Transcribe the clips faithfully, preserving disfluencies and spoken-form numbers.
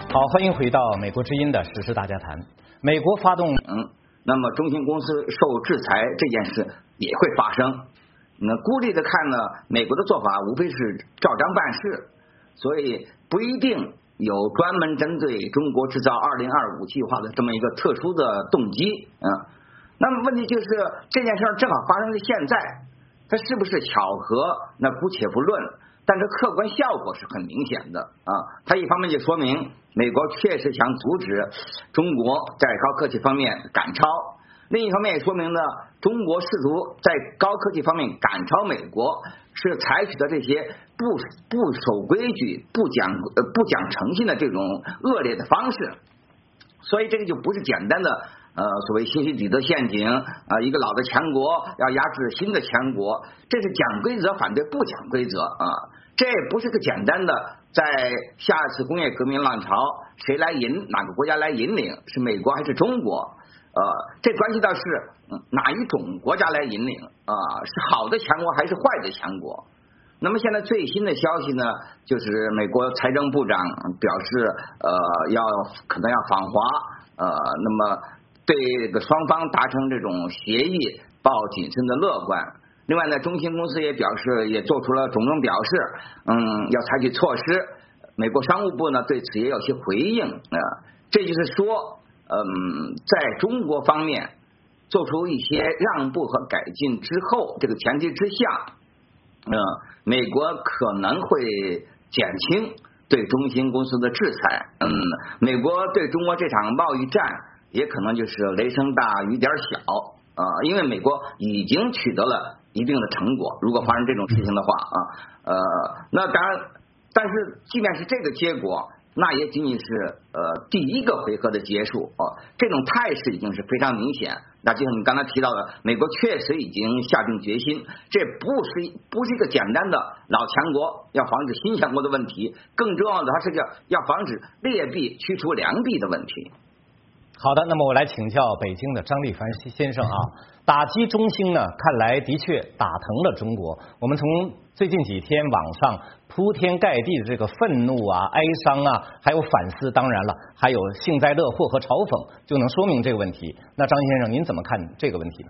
好，欢迎回到美国之音的时事大家谈。美国发动， 嗯，那么中兴公司受制裁这件事也会发生。那孤立的看呢，美国的做法无非是照章办事，所以不一定有专门针对中国制造二零二五计划的这么一个特殊的动机。嗯，那么问题就是这件事正好发生在现在，它是不是巧合？那姑且不论。但是客观效果是很明显的啊，它一方面就说明美国确实想阻止中国在高科技方面赶超，另一方面也说明呢，中国试图在高科技方面赶超美国是采取的这些不不守规矩、不讲呃不讲诚信的这种恶劣的方式，所以这个就不是简单的呃所谓信息底层陷阱啊、呃，一个老的强国要压制新的强国，这是讲规则反对不讲规则啊。这不是个简单的在下一次工业革命浪潮谁来引哪个国家来引领，是美国还是中国？呃，这关系到是哪一种国家来引领啊、呃？是好的强国还是坏的强国？那么现在最新的消息呢，就是美国财政部长表示，呃，要可能要访华，呃，那么对这个双方达成这种协议抱谨慎的乐观。另外呢，中兴公司也表示，也做出了种种表示，嗯，要采取措施。美国商务部呢对此也有些回应啊、呃，这就是说，嗯，在中国方面做出一些让步和改进之后，这个前提之下，嗯、呃，美国可能会减轻对中兴公司的制裁。嗯，美国对中国这场贸易战也可能就是雷声大雨点小啊、呃，因为美国已经取得了一定的成果，如果发生这种事情的话啊，呃，那当然，但是即便是这个结果，那也仅仅是呃第一个回合的结束啊，这种态势已经是非常明显。那就像你刚才提到的，美国确实已经下定决心，这不是不是一个简单的老强国要防止新强国的问题，更重要的它是个要防止劣币驱除良币的问题。 好的，那么我来请教北京的张立凡先生啊，打击中兴呢，看来的确打疼了中国。我们从最近几天网上铺天盖地的这个愤怒啊、哀伤啊，还有反思，当然了，还有幸灾乐祸和嘲讽，就能说明这个问题。那张先生，您怎么看这个问题呢？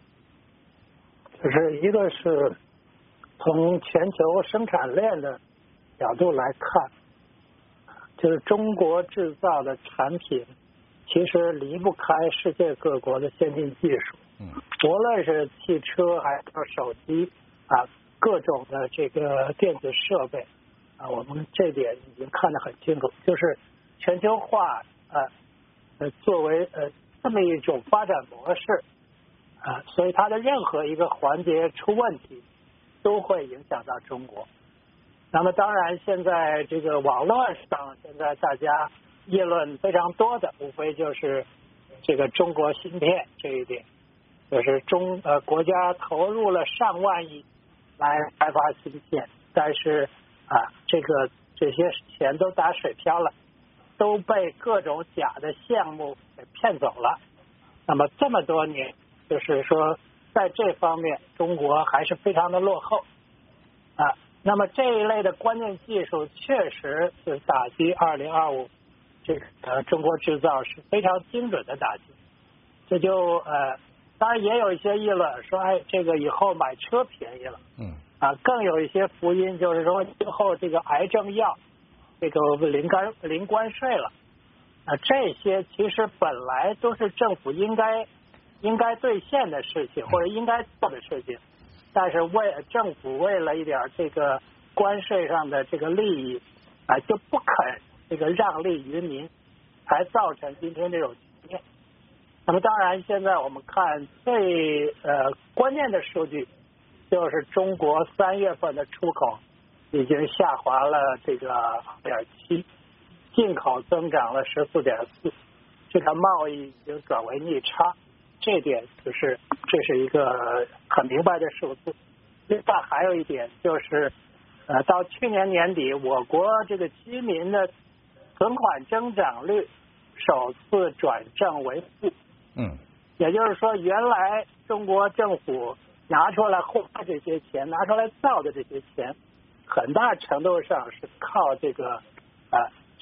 就是一个是从全球生产链的角度来看，就是中国制造的产品其实离不开世界各国的先进技术，嗯，无论是汽车还是手机啊，各种的这个电子设备啊，我们这点已经看得很清楚，就是全球化呃呃作为呃这么一种发展模式啊，所以它的任何一个环节出问题，都会影响到中国。那么当然，现在这个网络上，现在大家议论非常多的，无非就是这个中国芯片这一点，就是中呃国家投入了上万亿来开发芯片，但是啊这个这些钱都打水漂了，都被各种假的项目给骗走了。那么这么多年，就是说在这方面中国还是非常的落后啊。那么这一类的关键技术确实是打击二零二五这个呃中国制造是非常精准的打击。这就呃当然也有一些议论说，哎，这个以后买车便宜了，嗯啊，更有一些福音就是说以后这个癌症药这个零关零关税了啊，这些其实本来都是政府应该应该兑现的事情或者应该做的事情。但是为政府为了一点这个关税上的这个利益啊，就不肯这个让利于民，才造成今天这种局面。那么当然，现在我们看最呃关键的数据，就是中国三月份的出口已经下滑了这个二点七，进口增长了十四点四，这个贸易已经转为逆差。这点就是这是一个很明白的数字。另外还有一点就是，呃，到去年年底，我国这个居民的存款增长率首次转正为负。嗯，也就是说，原来中国政府拿出来花这些钱，拿出来造的这些钱，很大程度上是靠这个啊、呃、这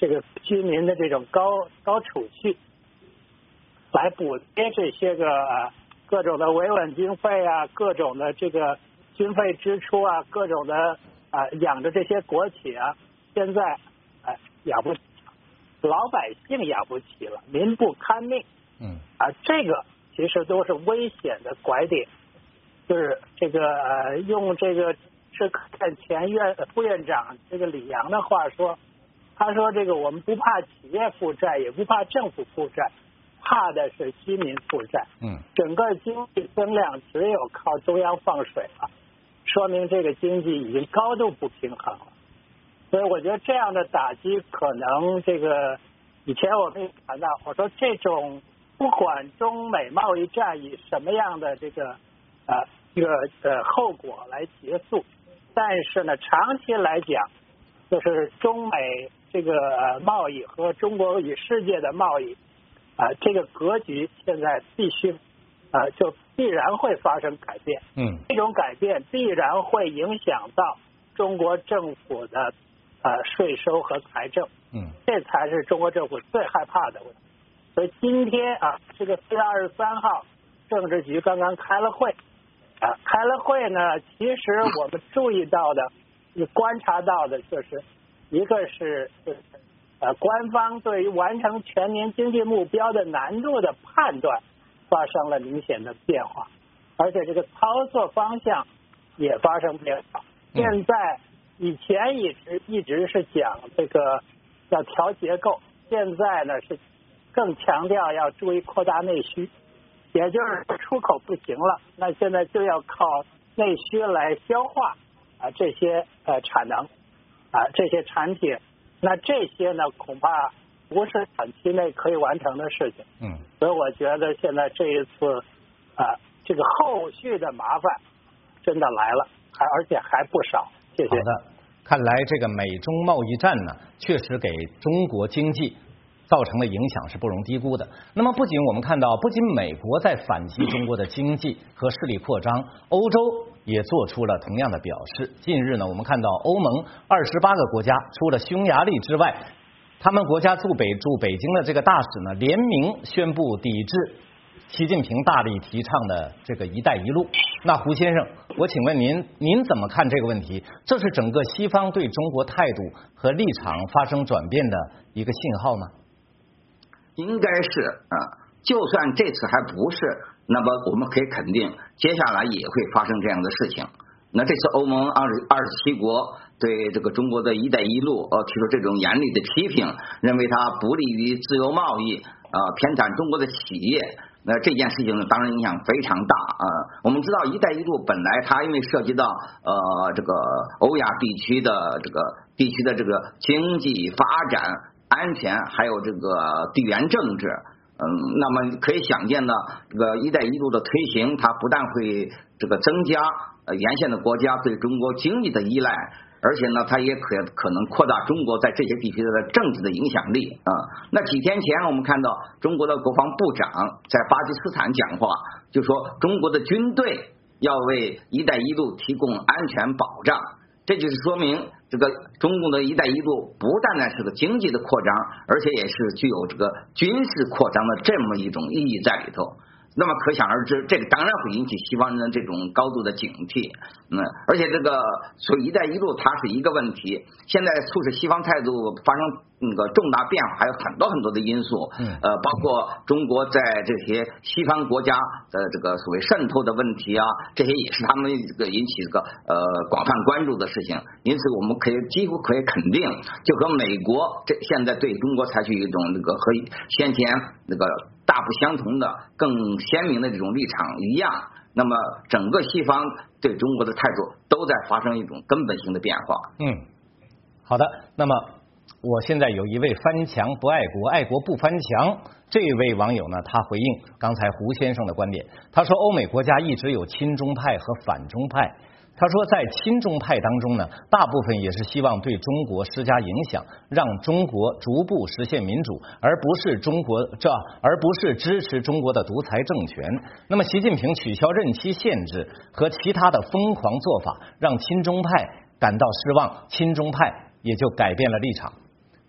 这个居民的这种高高储蓄，来补贴这些个、呃、各种的维稳经费啊，各种的这个军费支出啊，各种的啊、呃、养着这些国企啊，现在哎、呃、养不起，老百姓养不起了，民不堪命。 嗯啊，这个其实都是危险的拐点，就是这个呃，用这个是看前院副院长这个李阳的话说，他说这个我们不怕企业负债，也不怕政府负债，怕的是居民负债。 嗯， 整个经济增量只有靠中央放水了，说明这个经济已经高度不平衡了。所以我觉得这样的打击可能这个以前我们也谈到，我说这种不管中美贸易战以什么样的这个呃这个呃后果来结束，但是呢，长期来讲，就是中美这个呃贸易和中国与世界的贸易啊、呃，这个格局现在必须啊、呃、就必然会发生改变。 嗯， 这种改变必然会影响到中国政府的呃税收和财政。 嗯，这才是中国政府最害怕的问题。所以今天啊，这个四月二十三号，政治局刚刚开了会，啊，开了会呢，其实我们注意到的、也观察到的就是，一个是就是呃，官方对于完成全年经济目标的难度的判断发生了明显的变化，而且这个操作方向也发生变化。现在以前一直一直是讲这个要调结构，现在呢是更强调要注意扩大内需，也就是出口不行了，那现在就要靠内需来消化啊这些呃产能啊这些产品，那这些呢恐怕不是短期内可以完成的事情。 嗯， 所以我觉得现在这一次啊这个后续的麻烦真的来了，还而且还不少。谢谢。 好的，看来这个美中贸易战呢，确实给中国经济造成的影响是不容低估的。那么不仅我们看到，不仅美国在反击中国的经济和势力扩张，欧洲也做出了同样的表示。近日呢，我们看到欧盟二十八个国家，除了匈牙利之外，他们国家驻北驻北京的这个大使呢，联名宣布抵制习近平大力提倡的这个“一带一路”。那胡先生，我请问您，您怎么看这个问题？这是整个西方对中国态度和立场发生转变的一个信号吗？ 应该是啊，就算这次还不是，那么我们可以肯定，接下来也会发生这样的事情。那这次欧盟二十二十七国对这个中国的一带一路呃提出这种严厉的批评，认为它不利于自由贸易，呃偏袒中国的企业。那这件事情呢，当然影响非常大啊、呃。我们知道，一带一路本来它因为涉及到呃这个欧亚地区的这个地区的这个经济发展、安全，还有这个地缘政治。嗯，那么可以想见呢，这个“一带一路”的推行，它不但会这个增加呃沿线的国家对中国经济的依赖，而且呢，它也可可能扩大中国在这些地区的政治的影响力啊。那几天前我们看到中国的国防部长在巴基斯坦讲话，就说中国的军队要为“一带一路”提供安全保障。这就是说明，这个中共的一带一路不单单是个经济的扩张，而且也是具有这个军事扩张的这么一种意义在里头。那么可想而知，这个当然会引起西方人的这种高度的警惕。嗯，而且这个所以“一带一路”它是一个问题，现在促使西方态度发生那个重大变化，还有很多很多的因素。 嗯， 呃，包括中国在这些西方国家的这个所谓渗透的问题啊，这些也是他们这个引起这个呃广泛关注的事情。因此，我们可以几乎可以肯定，就和美国这现在对中国采取一种那个和先前那个大不相同的、更鲜明的这种立场一样，那么整个西方对中国的态度都在发生一种根本性的变化。 嗯，好的。那么我现在有一位翻墙不爱国，爱国不翻墙。这位网友呢，他回应刚才胡先生的观点，他说欧美国家一直有亲中派和反中派。他说，在亲中派当中呢，大部分也是希望对中国施加影响，让中国逐步实现民主，而不是中国这，而不是支持中国的独裁政权。那么，习近平取消任期限制和其他的疯狂做法，让亲中派感到失望，亲中派也就改变了立场。那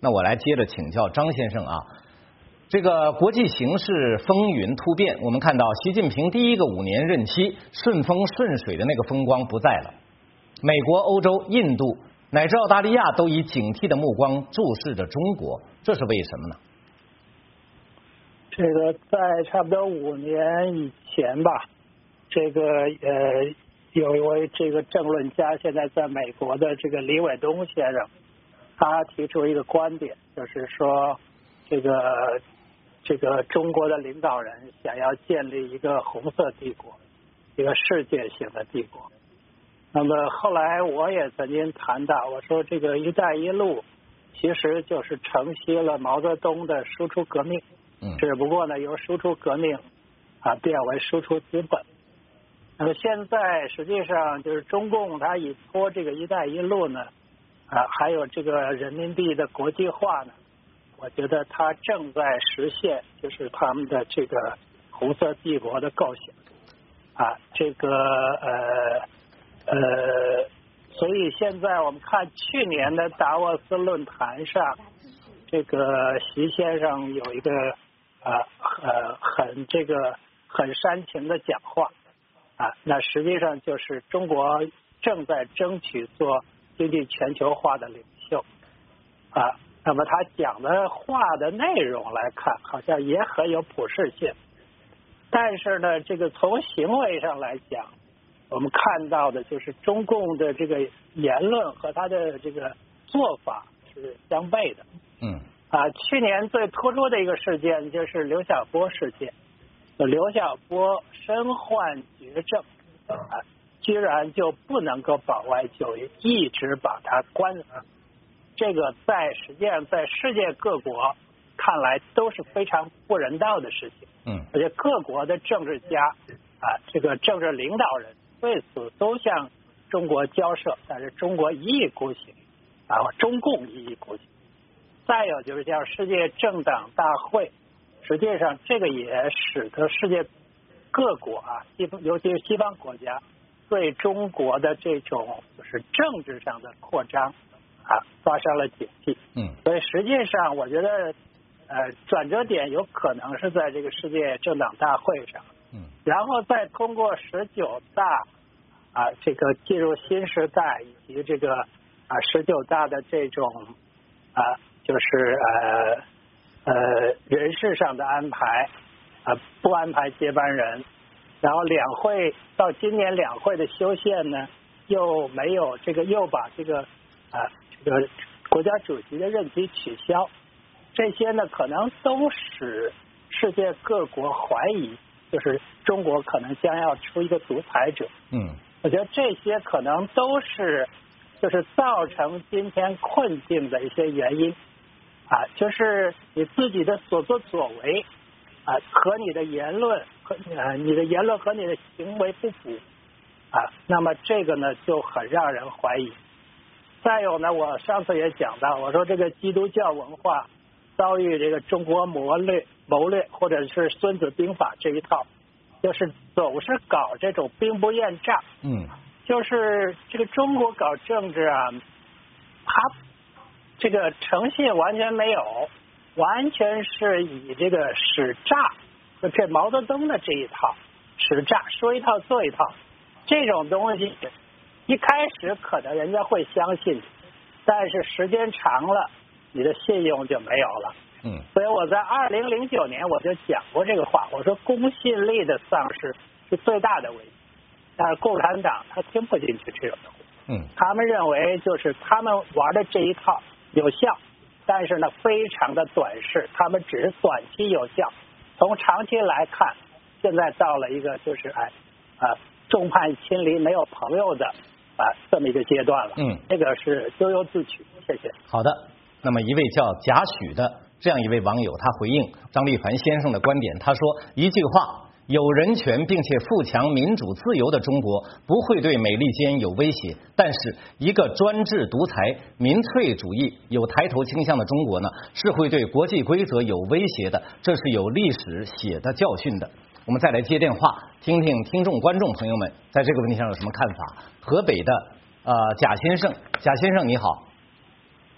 那我来接着请教张先生啊。这个国际形势风云突变，我们看到习近平第一个五年任期顺风顺水的那个风光不在了，美国、欧洲、印度乃至澳大利亚都以警惕的目光注视着中国，这是为什么呢？ 这个在差不多五年以前吧，这个呃有一位这个政论家，现在在美国的这个李伟东先生，他提出一个观点，就是说这个这个中国的领导人想要建立一个红色帝国，一个世界性的帝国。那么后来我也曾经谈到，我说这个一带一路其实就是承袭了毛泽东的输出革命，只不过呢由输出革命啊变为输出资本。那么现在实际上就是中共它以托这个一带一路呢啊还有这个人民币的国际化呢，我觉得它正在实现就是他们的这个红色帝国的构想啊，这个呃呃，所以现在我们看去年的达沃斯论坛上，这个习先生有一个呃呃很这个很煽情的讲话啊，那实际上就是中国正在争取做经济全球化的领袖啊。那么他讲的话的内容来看，好像也很有普适性，但是呢，这个从行为上来讲，我们看到的就是中共的这个言论和他的这个做法是相悖的。 嗯。 啊，去年最突出的一个事件就是刘晓波事件，刘晓波身患绝症，啊，居然就不能够保外就医，一直把他关了。这个在实际上在世界各国看来都是非常不人道的事情。 嗯。 而且各国的政治家啊，这个政治领导人对此都向中国交涉，但是中国一意孤行，啊，中共一意孤行。再有就是像世界政党大会，实际上这个也使得世界各国啊，西方尤其是西方国家对中国的这种就是政治上的扩张啊发生了警惕。 嗯。 所以实际上我觉得呃转折点有可能是在这个世界政党大会上。 嗯。 然后再通过十九大啊这个进入新时代以及这个啊十九大的这种啊就是呃呃人事上的安排啊不安排接班人，然后两会到今年两会的修宪呢又没有这个又把这个啊这个国家主席的任期取消，这些呢可能都使世界各国怀疑就是中国可能将要出一个独裁者。 嗯， 我觉得这些可能都是就是造成今天困境的一些原因啊，就是你自己的所作所为啊和你的言论和呃你的言论和你的行为不符啊，那么这个呢就很让人怀疑。再有呢，我上次也讲到，我说这个基督教文化遭遇这个中国谋略谋略或者是孙子兵法这一套，就是总是搞这种兵不厌诈。 嗯， 就是这个中国搞政治啊，他这个诚信完全没有，完全是以这个使诈，就这毛泽东的这一套使诈，说一套做一套，这种东西一开始可能人家会相信，但是时间长了你的信用就没有了。 嗯， 所以我在二零零九年我就讲过这个话，我说公信力的丧失是最大的危机，但是共产党他听不进去这种东西。 嗯， 他们认为就是他们玩的这一套有效，但是呢非常的短视，他们只是短期有效，从长期来看，现在到了一个就是哎啊众叛亲离没有朋友的啊这么一个阶段了。 嗯， 这个是咎由自取。谢谢。 好的，那么一位叫贾许的这样一位网友，他回应张立凡先生的观点，他说一句话：有人权并且富强民主自由的中国不会对美利坚有威胁，但是一个专制独裁民粹主义有抬头倾向的中国呢，是会对国际规则有威胁的，这是有历史写的教训的。我们再来接电话，听听听众观众朋友们在这个问题上有什么看法。河北的呃贾先生，贾先生你好。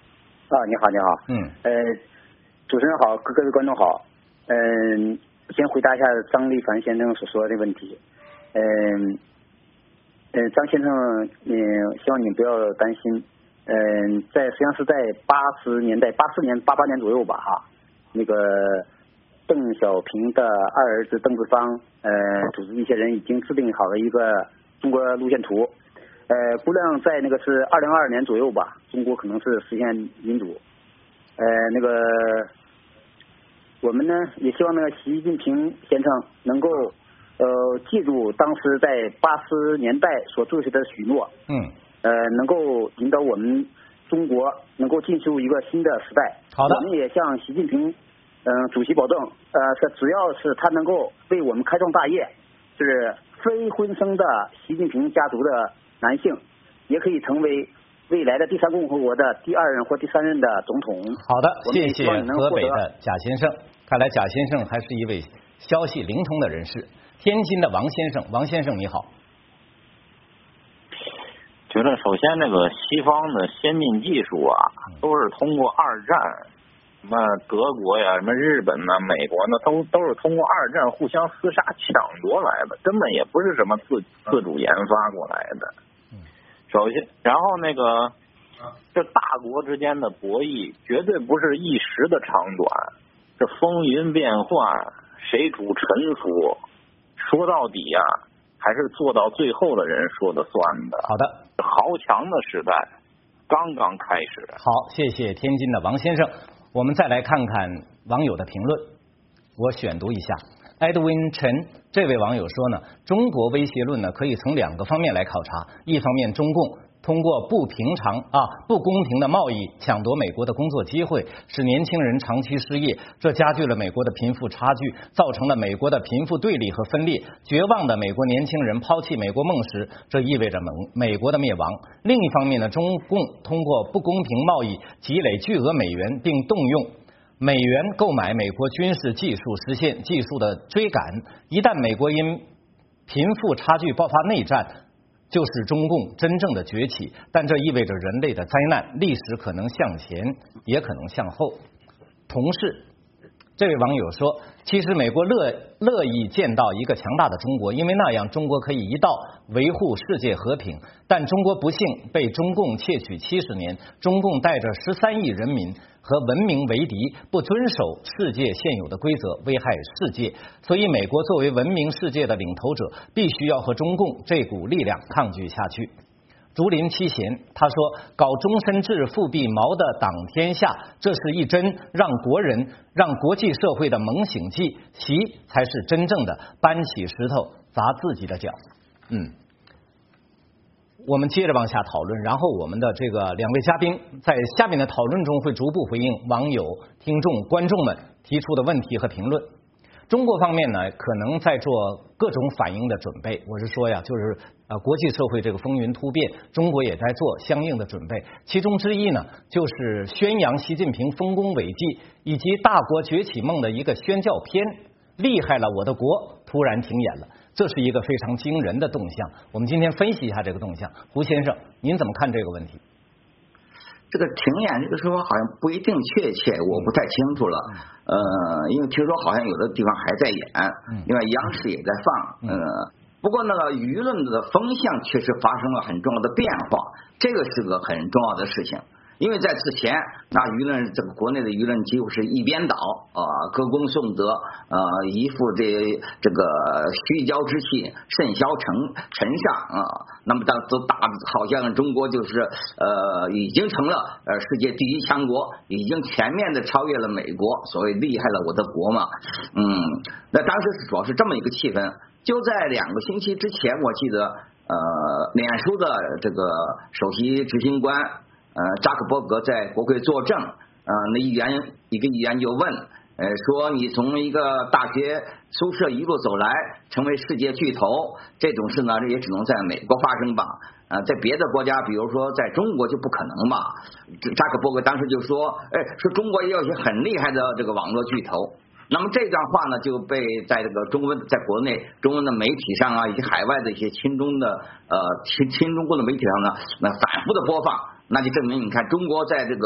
啊，你好，你好。 嗯。 呃，主持人好，各位观众好。嗯、呃，先回答一下张立凡先生所说的问题。嗯、呃，呃，张先生，嗯、呃，希望你不要担心。嗯、呃，在实际上是在八十年代，八四年、八八年左右吧，哈，那个邓小平的二儿子邓志方，呃，组织一些人已经制定好了一个中国路线图。呃，估量在那个是二零二二年左右吧，中国可能是实现民主。呃，那个我们呢也希望那个习近平先生能够呃记住当时在八十年代所做下的许诺。 嗯。 呃，能够引导我们中国能够进入一个新的时代。 好的。 我们也向习近平嗯、呃、主席保证，呃，是只要是他能够为我们开创大业，是非婚生的习近平家族的男性也可以成为未来的第三共和国的第二任或第三任的总统。 好的，谢谢河北的贾先生。看来贾先生还是一位消息灵通的人士。天津的王先生，王先生你好。 觉得首先那个西方的先进技术啊，都是通过二战，什么德国呀、什么日本呐、美国呢，都都是通过二战互相厮杀抢夺来的，根本也不是什么自自主研发过来的。首先，然后那个这大国之间的博弈绝对不是一时的长短，这风云变幻，谁主沉浮，说到底呀、啊，还是做到最后的人说的算的。 好的。 豪强的时代刚刚开始。 好，谢谢天津的王先生。我们再来看看网友的评论，我选读一下。Edwin Chen 这位网友说呢，中国威胁论呢可以从两个方面来考察，一方面中共通过不平常啊不公平的贸易抢夺美国的工作机会，使年轻人长期失业，这加剧了美国的贫富差距，造成了美国的贫富对立和分裂。绝望的美国年轻人抛弃美国梦时，这意味着美国的灭亡。另一方面呢，中共通过不公平贸易积累巨额美元，并动用美元购买美国军事技术，实现技术的追赶。一旦美国因贫富差距爆发内战，就是中共真正的崛起，但这意味着人类的灾难，历史可能向前，也可能向后。同事，这位网友说，其实美国乐乐意见到一个强大的中国，因为那样中国可以一道维护世界和平。但中国不幸被中共窃取七十年，中共带着十三亿人民和文明为敌，不遵守世界现有的规则，危害世界。所以美国作为文明世界的领头者，必须要和中共这股力量抗拒下去。竹林七贤他说，搞终身制复辟毛的党天下，这是一针让国人让国际社会的猛醒剂，习才是真正的搬起石头砸自己的脚。嗯，我们接着往下讨论，然后我们的这个两位嘉宾在下面的讨论中会逐步回应网友、听众、观众们提出的问题和评论。中国方面呢，可能在做各种反应的准备。我是说呀，就是呃，国际社会这个风云突变，中国也在做相应的准备。其中之一呢，就是宣扬习近平丰功伟绩以及大国崛起梦的一个宣教片，厉害了我的国突然停演了，这是一个非常惊人的动向。我们今天分析一下这个动向。胡先生，您怎么看这个问题？ 这个停演这个说法好像不一定确切，我不太清楚了。呃，因为听说好像有的地方还在演，另外央视也在放。呃，不过那个舆论的风向确实发生了很重要的变化，这个是个很重要的事情。因为在之前，那舆论这个国内的舆论几乎是一边倒啊、呃，歌功颂德，呃，一副这这个虚骄之气甚嚣尘尘上啊。那么当都打好像中国就是呃已经成了呃世界第一强国，已经全面的超越了美国，所谓厉害了我的国嘛。嗯，那当时主要是这么一个气氛。就在两个星期之前，我记得呃，脸书的这个首席执行官。呃，扎克伯格在国会作证，呃，那议员一个议员就问，呃，说你从一个大学宿舍一路走来，成为世界巨头，这种事呢，也只能在美国发生吧？呃，在别的国家，比如说在中国就不可能吧？扎克伯格当时就说，哎，说中国也有些很厉害的这个网络巨头。那么这段话呢，就被在这个中文在国内中文的媒体上啊，以及海外的一些亲中的呃亲亲中国的媒体上呢，那反复的播放。那就证明，你看中国在这个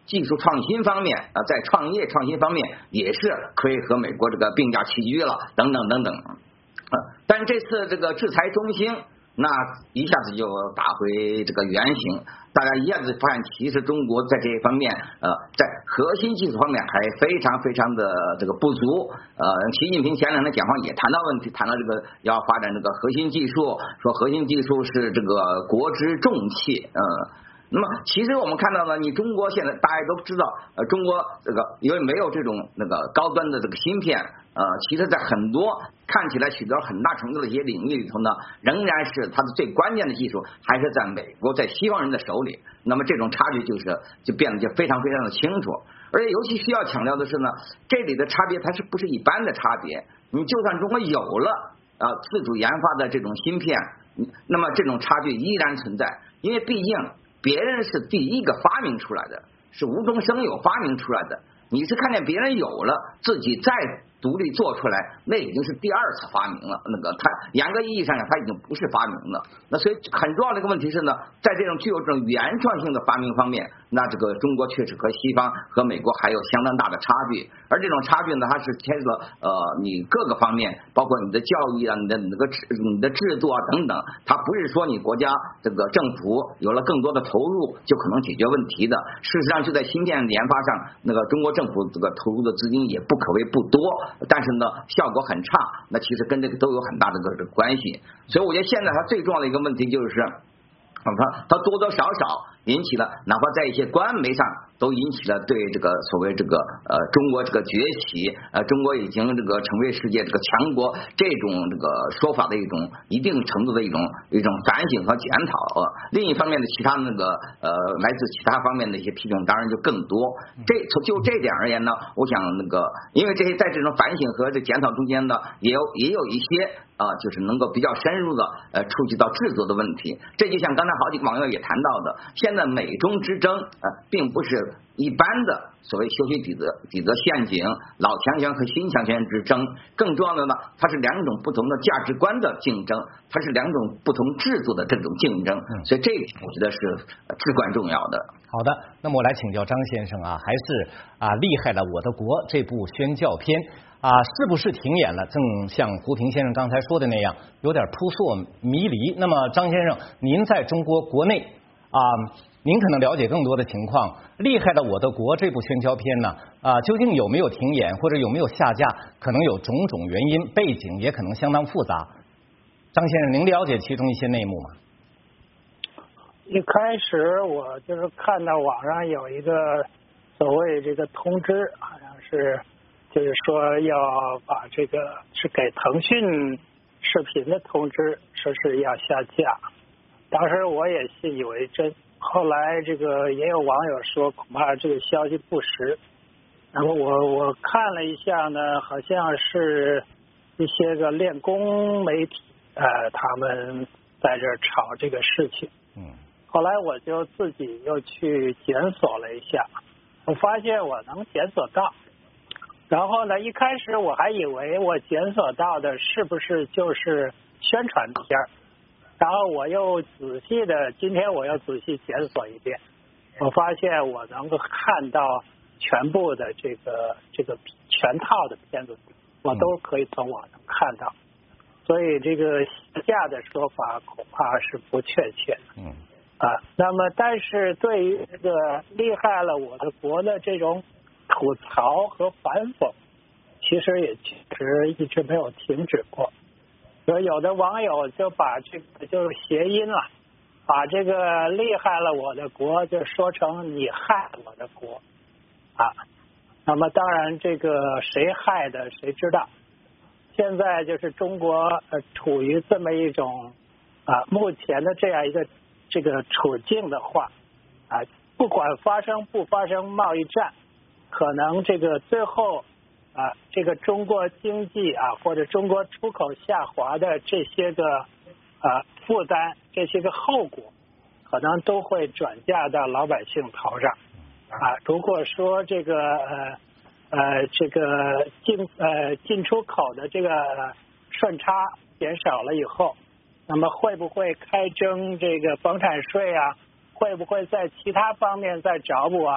技术创新方面啊，在创业创新方面也是可以和美国这个并驾齐驱了，等等等等。啊，但这次这个制裁中兴，那一下子就打回这个原形，大家一下子发现，其实中国在这一方面，呃，在核心技术方面还非常非常的这个不足。呃，习近平前两天讲话也谈到问题，谈到这个要发展这个核心技术，说核心技术是这个国之重器，呃。那么，其实我们看到呢，你中国现在大家都知道，呃，中国这个因为没有这种那个高端的这个芯片，呃，其实在很多看起来取得很大成就的一些领域里头呢，仍然是它的最关键的技术还是在美国，在西方人的手里。那么这种差距就是就变得就非常非常的清楚。而且尤其需要强调的是呢，这里的差别它是不是一般的差别？你就算中国有了啊、呃、自主研发的这种芯片，那么这种差距依然存在，因为毕竟。别人是第一个发明出来的，是无中生有发明出来的。你是看见别人有了，自己再独立做出来，那已经是第二次发明了。那个它严格意义上讲，它已经不是发明了。那所以很重要的一个问题是呢，在这种具有这种原创性的发明方面，那这个中国确实和西方和美国还有相当大的差距。而这种差距呢，它是牵涉呃你各个方面，包括你的教育啊、你的那个你的制度啊等等，它不是说你国家这个政府有了更多的投入就可能解决问题的。事实上，就在芯片研发上，那个中国政府这个投入的资金也不可谓不多，但是呢，效果很差。那其实跟这个都有很大的这个关系。所以我觉得现在它最重要的一个问题就是，它它多多少少引起了，哪怕在一些官媒上都引起了对这个所谓这个呃中国这个崛起，呃中国已经这个成为世界这个强国这种这个说法的一种一定程度的一种一种反省和检讨。呃、另一方面的其他那个呃来自其他方面的一些批评当然就更多。这就这点而言呢，我想那个因为这些在这种反省和这检讨中间呢，也有也有一些啊、呃、就是能够比较深入的呃触及到制作的问题。这就像刚才好几个网友也谈到的，现在美中之争呃并不是一般的所谓修昔底德底德陷阱，老强权和新强权之争，更重要的呢，它是两种不同的价值观的竞争，它是两种不同制度的这种竞争，所以这个我觉得是至关重要的。 好的，那么我来请教张先生啊，还是啊厉害了我的国这部宣教片啊，是不是停演了？正像胡平先生刚才说的那样，有点扑朔迷离。那么张先生，您在中国国内啊，您可能了解更多的情况。厉害了我的国这部宣教片呢，啊，究竟有没有停演，或者有没有下架？可能有种种原因，背景也可能相当复杂。张先生，您了解其中一些内幕吗？ 一开始我就是看到网上有一个所谓这个通知，好像是就是说要把这个是给腾讯视频的通知，说是要下架。当时我也信以为真，后来这个也有网友说恐怕这个消息不实。那么我我看了一下呢，好像是一些个练功媒体呃他们在这炒这个事情。 嗯。 后来我就自己又去检索了一下，我发现我能检索到。然后呢，一开始我还以为我检索到的是不是就是宣传片，然后我又仔细的，今天我又仔细检索一遍，我发现我能够看到全部的这个这个全套的片子，我都可以从网上看到。所以这个下架的说法恐怕是不确切的。 嗯。 啊，那么但是对于这个厉害了我的国的这种吐槽和反讽，其实也确实一直没有停止过。所以有的网友就把这个就是谐音了，把这个厉害了我的国就说成你害我的国啊。那么当然这个谁害的谁知道。现在就是中国呃处于这么一种啊目前的这样一个这个处境的话啊，不管发生不发生贸易战，可能这个最后啊，这个中国经济啊或者中国出口下滑的这些个啊负担，这些个后果，可能都会转嫁到老百姓头上啊。如果说这个呃呃这个进呃进出口的这个顺差减少了以后，那么会不会开征这个房产税啊？会不会在其他方面再找补啊？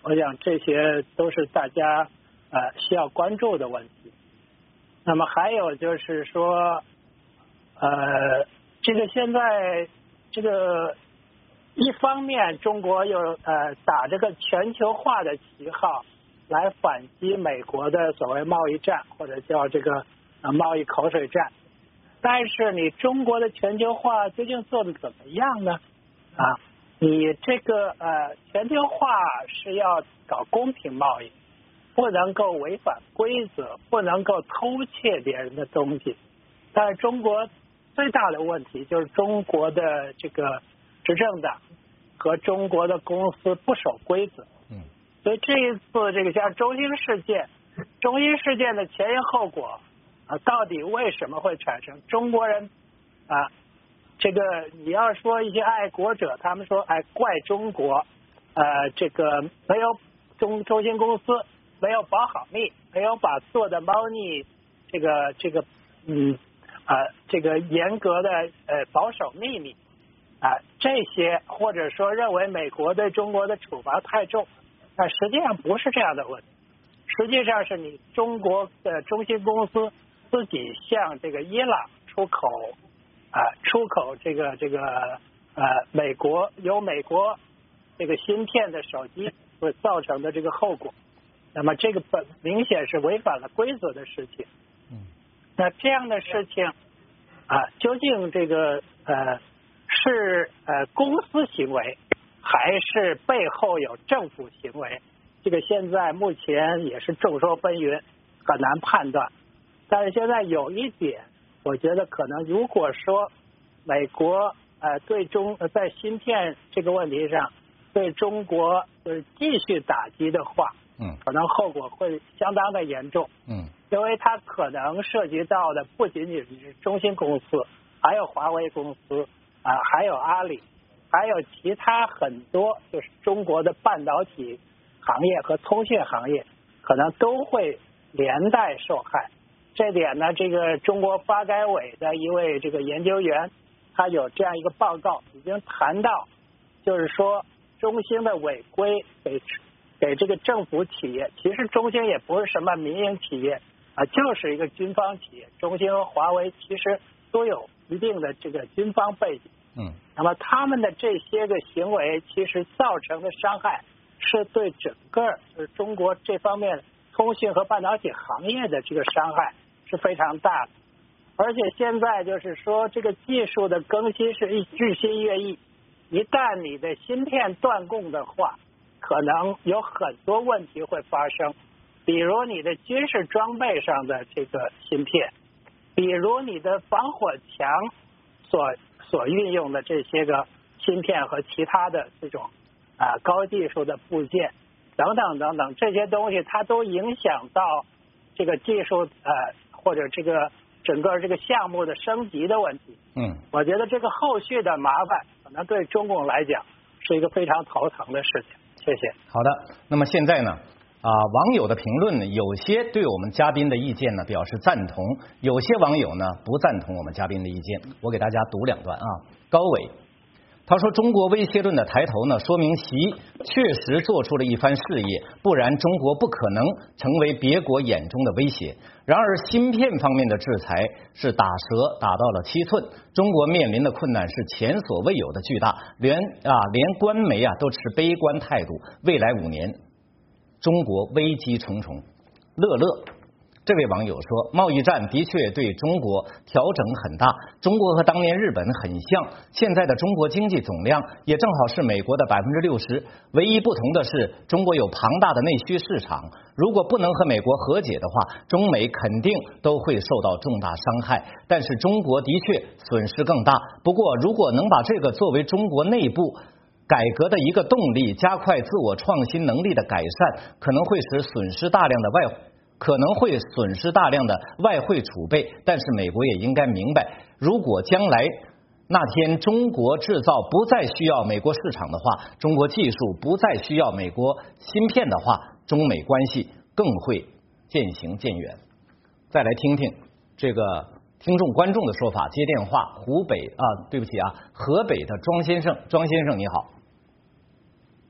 我想这些都是大家呃需要关注的问题。那么还有就是说，呃，这个现在这个一方面中国有呃打这个全球化的旗号来反击美国的所谓贸易战，或者叫这个呃贸易口水战，但是你中国的全球化究竟做的怎么样呢？啊，你这个呃全球化是要搞公平贸易，不能够违反规则，不能够偷窃别人的东西。但是中国最大的问题就是中国的这个执政党和中国的公司不守规则。 嗯， 所以这一次这个像中兴事件，中兴事件的前因后果啊，到底为什么会产生？中国人啊，这个你要说一些爱国者，他们说哎怪中国，呃，这个没有中中兴公司没有保好密，没有把做的猫腻这个这个嗯啊、呃、这个严格的呃保守秘密啊、呃、这些，或者说认为美国对中国的处罚太重，但实际上不是这样的问题，实际上是你中国的中兴公司自己向这个伊朗出口啊、呃、出口这个这个呃美国有美国这个芯片的手机所造成的这个后果。那么这个本明显是违反了规则的事情。 嗯， 那这样的事情啊，究竟这个呃是呃公司行为，还是背后有政府行为？这个现在目前也是众说纷纭，很难判断。但是现在有一点，我觉得可能，如果说美国呃对中呃在芯片这个问题上对中国就是继续打击的话， 嗯， 可能后果会相当的严重。 嗯， 因为它可能涉及到的不仅仅是中兴公司，还有华为公司啊、呃，还有阿里，还有其他很多就是中国的半导体行业和通信行业，可能都会连带受害。这点呢，这个中国发改委的一位这个研究员，他有这样一个报告，已经谈到，就是说中兴的违规给给这个政府企业，其实中兴也不是什么民营企业啊，就是一个军方企业。中兴和华为其实都有一定的这个军方背景。 嗯， 那么他们的这些个行为，其实造成的伤害是对整个就是中国这方面通信和半导体行业的这个伤害是非常大的。而且现在就是说，这个技术的更新是日新月异，一旦你的芯片断供的话，可能有很多问题会发生，比如你的军事装备上的这个芯片，比如你的防火墙所所运用的这些个芯片和其他的这种啊高技术的部件等等等等，这些东西它都影响到这个技术呃或者这个整个这个项目的升级的问题。 嗯， 我觉得这个后续的麻烦可能对中共来讲是一个非常头疼的事情。谢谢。 好的，那么现在呢，啊，网友的评论呢，有些对我们嘉宾的意见呢表示赞同，有些网友呢不赞同我们嘉宾的意见。我给大家读两段啊。高伟他说，中国威胁论的抬头呢，说明习确实做出了一番事业，不然中国不可能成为别国眼中的威胁。然而芯片方面的制裁是打折打到了七寸，中国面临的困难是前所未有的巨大，连啊连官媒啊都持悲观态度，未来五年中国危机重重。乐乐这位网友说，贸易战的确对中国调整很大，中国和当年日本很像，现在的中国经济总量也正好是美国的百分之六十，唯一不同的是中国有庞大的内需市场，如果不能和美国和解的话，中美肯定都会受到重大伤害，但是中国的确损失更大。不过如果能把这个作为中国内部改革的一个动力，加快自我创新能力的改善，可能会使损失大量的外可能会损失大量的外汇储备，但是美国也应该明白，如果将来那天中国制造不再需要美国市场的话，中国技术不再需要美国芯片的话，中美关系更会渐行渐远。再来听听这个听众观众的说法，接电话，湖北啊，对不起啊，河北的庄先生，庄先生你好。 哎，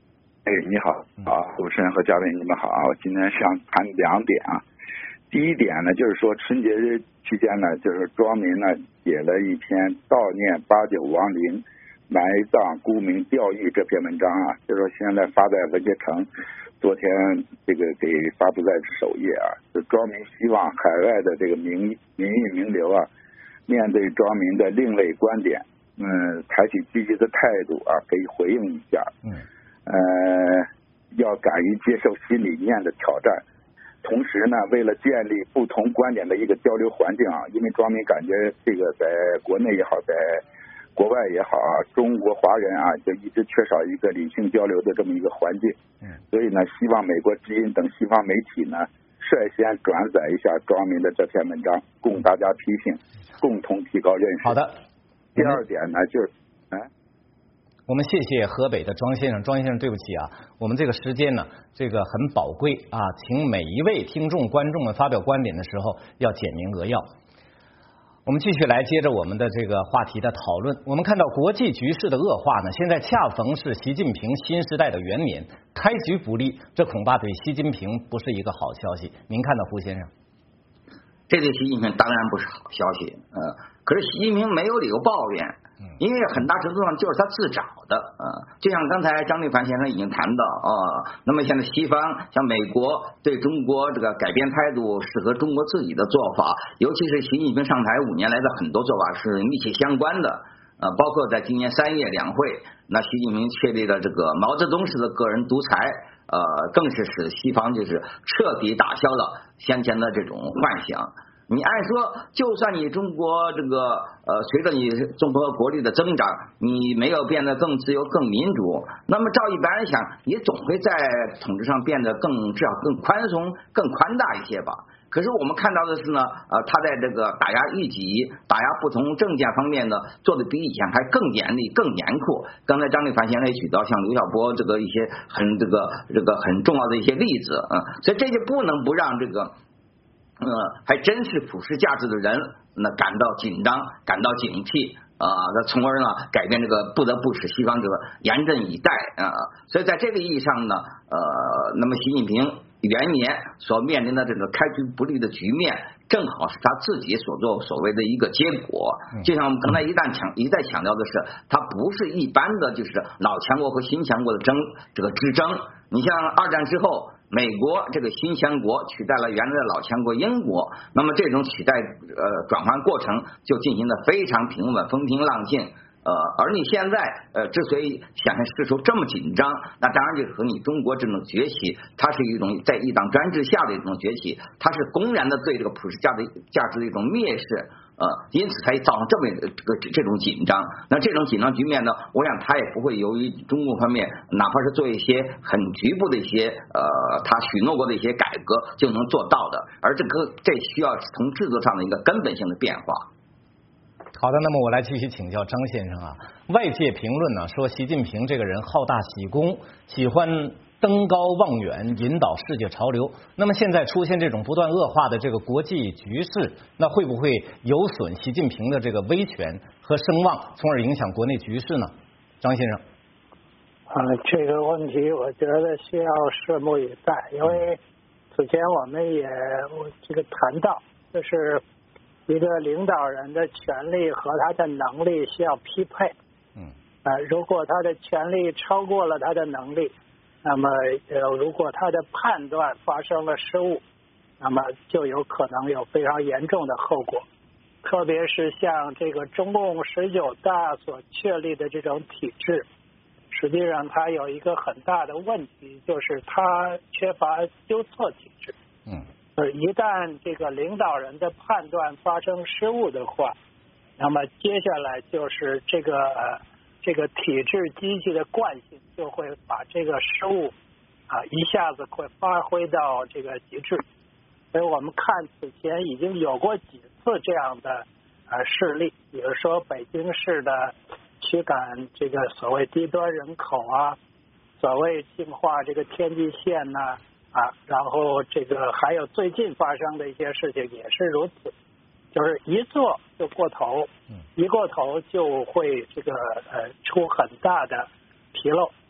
哎，你好，啊，主持人和嘉宾你们好啊！我今天想谈两点啊。第一点呢，就是说春节期间呢，就是庄民呢写了一篇悼念八九亡灵、埋葬沽名钓誉这篇文章啊，就是说现在发在文捷城，昨天这个给发布在首页啊。就庄民希望海外的这个名民意名流啊，面对庄民的另类观点，嗯，采取积极的态度啊，给予回应一下。嗯。呃，要敢于接受新理念的挑战。同时呢，为了建立不同观点的一个交流环境啊，因为庄民感觉这个在国内也好，在国外也好啊，中国华人啊就一直缺少一个理性交流的这么一个环境。嗯。所以呢，希望美国之音等西方媒体呢，率先转载一下庄民的这篇文章，供大家批评，共同提高认识。 好的。 第二点呢，就是，哎。 我们谢谢河北的庄先生，庄先生，对不起啊，我们这个时间呢，这个很宝贵啊，请每一位听众、观众们发表观点的时候要简明扼要。我们继续来接着我们的这个话题的讨论。我们看到国际局势的恶化呢，现在恰逢是习近平新时代的元年，开局不利，这恐怕对习近平不是一个好消息。您看到胡先生？ 这对习近平当然不是好消息，呃，可是习近平没有理由抱怨。因为很大程度上就是他自找的，呃，就像刚才张立凡先生已经谈到啊、呃，那么现在西方像美国对中国这个改变态度是和中国自己的做法，尤其是习近平上台五年来的很多做法是密切相关的，呃，包括在今年三月两会，那习近平确立了这个毛泽东式的个人独裁，呃，更是使西方就是彻底打消了先前的这种幻想。你按说，就算你中国这个呃，随着你中国国力的增长，你没有变得更自由、更民主，那么照一般人想，也总会在统治上变得更至少更宽松、更宽大一些吧。可是我们看到的是呢，呃，他在这个打压异己、打压不同政见方面呢，做的比以前还更严厉、更严酷。刚才张立凡先生也举到像刘晓波这个一些很这个这个很重要的一些例子啊、嗯，所以这就不能不让这个。呃，还真是普世价值的人，那感到紧张，感到警惕啊，那、呃、从而呢改变这个，不得不使西方这个严阵以待啊、呃。所以在这个意义上呢，呃，那么习近平元年所面临的这个开局不利的局面，正好是他自己所做所谓的一个结果。就像我们刚才一旦强一再强调的是，它不是一般的就是老强国和新强国的争这个之争。你像二战之后。美国这个新强国取代了原来的老强国英国，那么这种取代呃转换过程就进行的非常平稳、风平浪静。呃，而你现在呃之所以显现势头这么紧张，那当然就是和你中国这种崛起，它是一种在一党专制下的一种崛起，它是公然的对这个普世价值价值的一种蔑视。呃，因此才造成这么这个这种紧张。那这种紧张局面呢，我想他也不会由于中共方面哪怕是做一些很局部的一些呃他许诺过的一些改革就能做到的，而这个这需要从制度上的一个根本性的变化。 好的，那么我来继续请教张先生啊，外界评论呢说习近平这个人好大喜功，喜欢登高望远，引导世界潮流。那么现在出现这种不断恶化的这个国际局势，那会不会有损习近平的这个威权和声望，从而影响国内局势呢？张先生。 啊，这个问题我觉得需要拭目以待，因为此前我们也这个谈到，就是一个领导人的权力和他的能力需要匹配。嗯。呃，如果他的权力超过了他的能力，那么呃，如果他的判断发生了失误，那么就有可能有非常严重的后果。特别是像这个中共十九大所确立的这种体制，实际上它有一个很大的问题，就是它缺乏纠错体制。嗯。呃，一旦这个领导人的判断发生失误的话，那么接下来就是这个。呃这个体制机器的惯性就会把这个失误啊一下子会发挥到这个极致，所以我们看此前已经有过几次这样的呃事例，比如说北京市的驱赶这个所谓低端人口啊，所谓净化这个天际线呐 啊, 啊，然后这个还有最近发生的一些事情也是如此。就是一做就过头，一过头就会这个呃出很大的纰漏。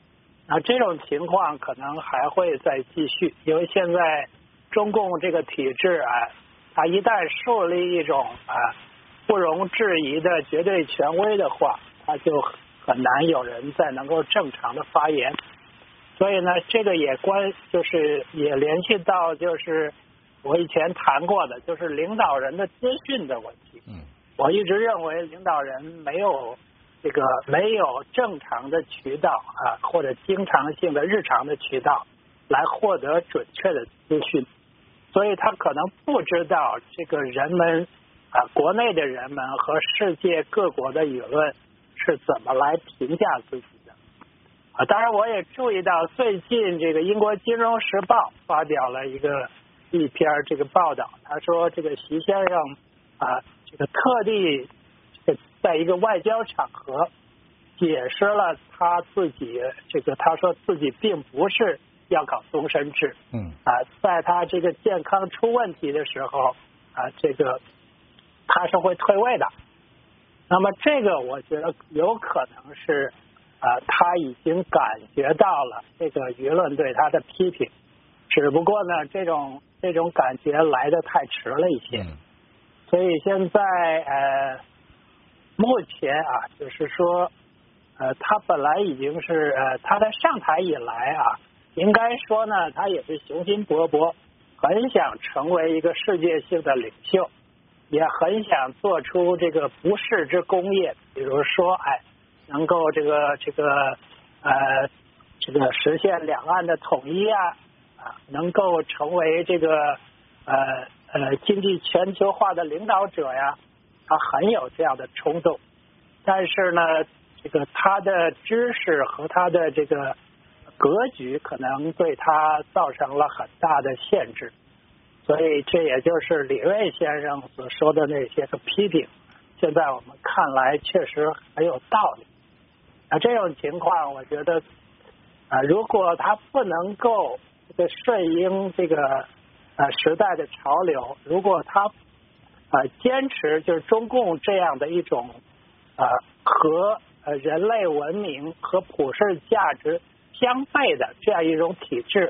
那这种情况可能还会再继续，因为现在中共这个体制啊，它一旦树立一种啊不容置疑的绝对权威的话，它就很难有人再能够正常的发言。所以呢，这个也关就是也联系到就是我以前谈过的，就是领导人的资讯的问题。嗯，我一直认为领导人没有这个没有正常的渠道啊，或者经常性的日常的渠道来获得准确的资讯，所以他可能不知道这个人们啊，国内的人们和世界各国的舆论是怎么来评价自己的啊。当然，我也注意到最近这个英国《金融时报》发表了一个一篇这个报道，他说这个习先生啊，这个特地这个在一个外交场合解释了他自己这个他说自己并不是要搞终身制，嗯啊，在他这个健康出问题的时候啊，这个他是会退位的。那么这个我觉得有可能是啊，他已经感觉到了这个舆论对他的批评，只不过呢，这种这种感觉来得太迟了一些，所以现在呃，目前啊，就是说呃，他本来已经是呃，他在上台以来啊，应该说呢，他也是雄心勃勃，很想成为一个世界性的领袖，也很想做出这个不世之功业，比如说哎，能够这个这个呃这个实现两岸的统一啊。啊，能够成为这个呃呃经济全球化的领导者呀，他很有这样的冲动。但是呢，这个他的知识和他的这个格局可能对他造成了很大的限制，所以这也就是李锐先生所说的那些个批评，现在我们看来确实很有道理。那这种情况，我觉得啊，如果他不能够这个顺应这个呃时代的潮流，如果他呃坚持就是中共这样的一种呃和呃人类文明和普世价值相悖的这样一种体制，